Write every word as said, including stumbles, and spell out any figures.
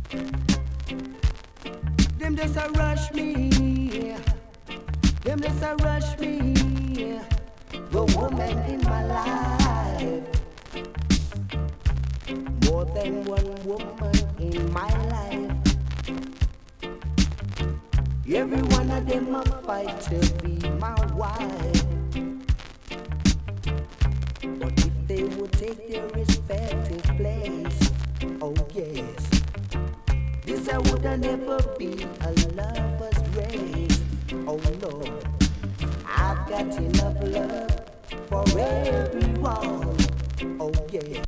Them just a rush me. Them just a rush me. The woman in my life. More than one woman in my life. Every one of them a fight to be my wife. But if they would take their respective place, oh yes, this I would never be a lover's race. Oh no, I've got enough love for everyone. Oh yes,